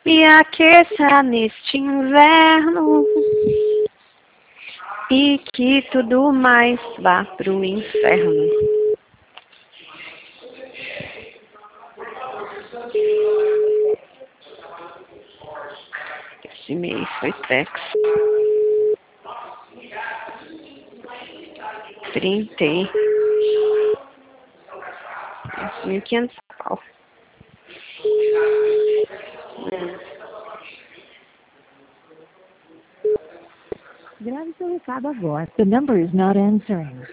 Me aqueça neste inverno e que tudo mais vá pro inferno. Esse e-mail foi sexo. Printei. 1.500 pau. Grave seu recado agora. The number is not answering.